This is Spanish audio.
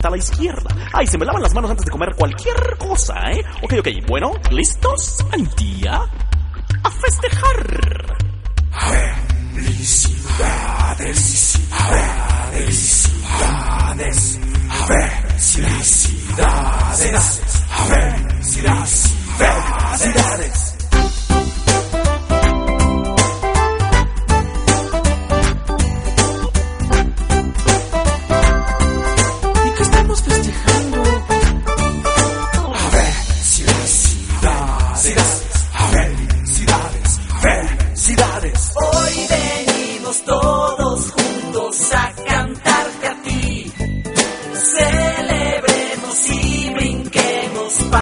a la izquierda. Ay, se me lavan las manos antes de comer cualquier cosa, ¿eh? Ok, bueno, ¿listos? Antía, a festejar. Felicidades.